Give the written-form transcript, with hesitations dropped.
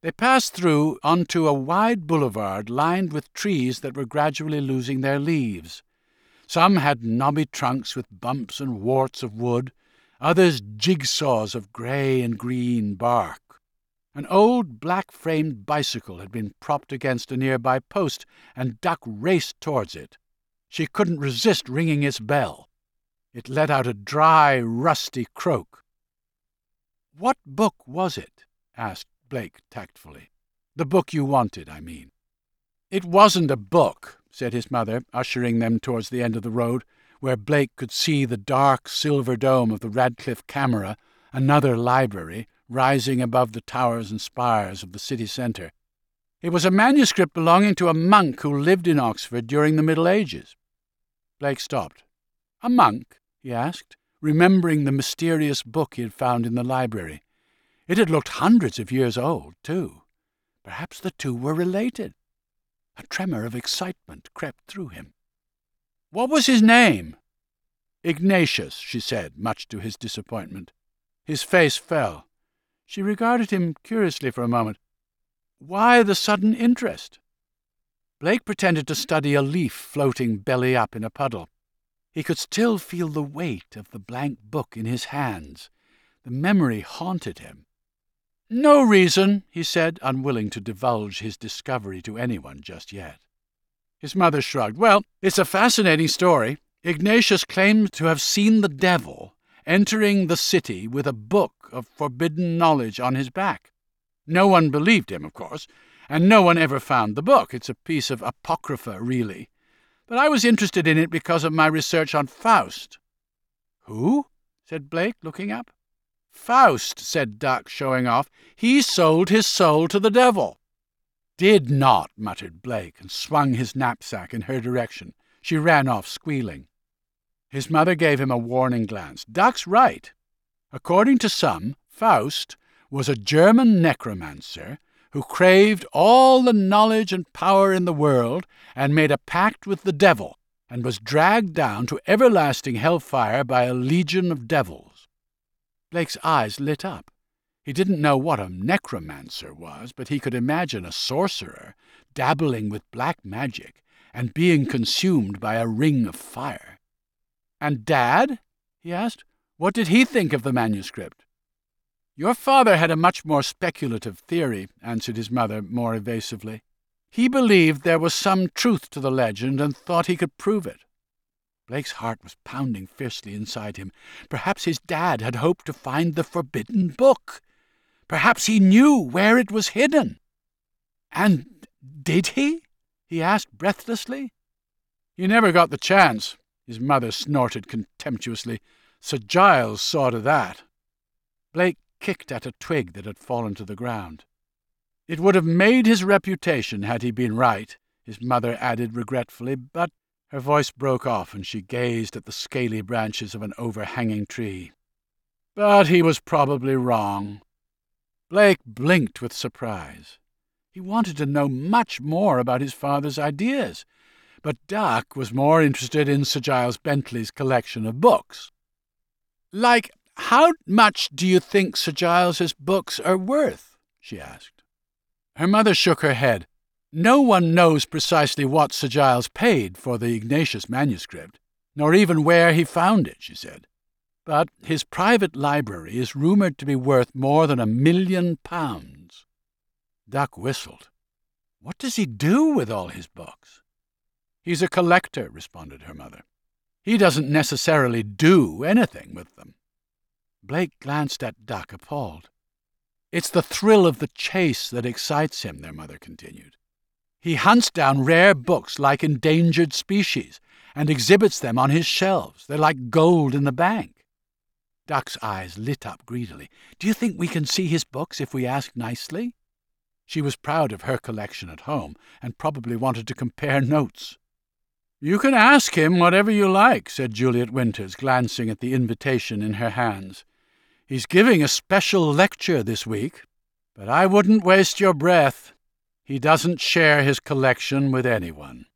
They passed through onto a wide boulevard lined with trees that were gradually losing their leaves. Some had knobby trunks with bumps and warts of wood, others jigsaws of grey and green bark. An old black-framed bicycle had been propped against a nearby post, and Duck raced towards it. She couldn't resist ringing its bell. It let out a dry, rusty croak. "What book was it?" asked Blake tactfully. "The book you wanted, I mean." "It wasn't a book," said his mother, ushering them towards the end of the road, where Blake could see the dark silver dome of the Radcliffe Camera, another library, rising above the towers and spires of the city centre. "It was a manuscript belonging to a monk who lived in Oxford during the Middle Ages." Blake stopped. "A monk?" he asked, remembering the mysterious book he had found in the library. It had looked hundreds of years old, too. Perhaps the two were related. A tremor of excitement crept through him. "What was his name?" "Ignatius," she said, much to his disappointment. His face fell. She regarded him curiously for a moment. "Why the sudden interest?" Blake pretended to study a leaf floating belly up in a puddle. He could still feel the weight of the blank book in his hands. The memory haunted him. "No reason," he said, unwilling to divulge his discovery to anyone just yet. His mother shrugged. "Well, it's a fascinating story. Ignatius claims to have seen the devil entering the city with a book of forbidden knowledge on his back. No one believed him, of course, and no one ever found the book. It's a piece of apocrypha, really. But I was interested in it because of my research on Faust." "Who?" said Blake, looking up. "Faust," said Duck, showing off. "He sold his soul to the devil." "Did not," muttered Blake, and swung his knapsack in her direction. She ran off, squealing. His mother gave him a warning glance. "Duck's right. According to some, Faust was a German necromancer who craved all the knowledge and power in the world and made a pact with the devil, and was dragged down to everlasting hellfire by a legion of devils." Blake's eyes lit up. He didn't know what a necromancer was, but he could imagine a sorcerer dabbling with black magic and being consumed by a ring of fire. "And Dad?" he asked. "What did he think of the manuscript?" "Your father had a much more speculative theory," answered his mother more evasively. "He believed there was some truth to the legend and thought he could prove it." Blake's heart was pounding fiercely inside him. Perhaps his dad had hoped to find the forbidden book. Perhaps he knew where it was hidden. "And did he?" he asked breathlessly. "He never got the chance," his mother snorted contemptuously. "Sir Giles saw to that." Blake kicked at a twig that had fallen to the ground. "It would have made his reputation had he been right," his mother added regretfully, but her voice broke off and she gazed at the scaly branches of an overhanging tree. "But he was probably wrong." Blake blinked with surprise. He wanted to know much more about his father's ideas, but Duck was more interested in Sir Giles Bentley's collection of books. "Like, how much do you think Sir Giles's books are worth?" she asked. Her mother shook her head. "No one knows precisely what Sir Giles paid for the Ignatius manuscript, nor even where he found it," she said. "But his private library is rumoured to be worth more than £1 million. Duck whistled. "What does he do with all his books?" "He's a collector," responded her mother. "He doesn't necessarily do anything with them." Blake glanced at Duck, appalled. "It's the thrill of the chase that excites him," their mother continued. "He hunts down rare books like endangered species and exhibits them on his shelves. They're like gold in the bank." Duck's eyes lit up greedily. "Do you think we can see his books if we ask nicely?" She was proud of her collection at home and probably wanted to compare notes. "You can ask him whatever you like," said Juliet Winters, glancing at the invitation in her hands. "He's giving a special lecture this week, but I wouldn't waste your breath. He doesn't share his collection with anyone."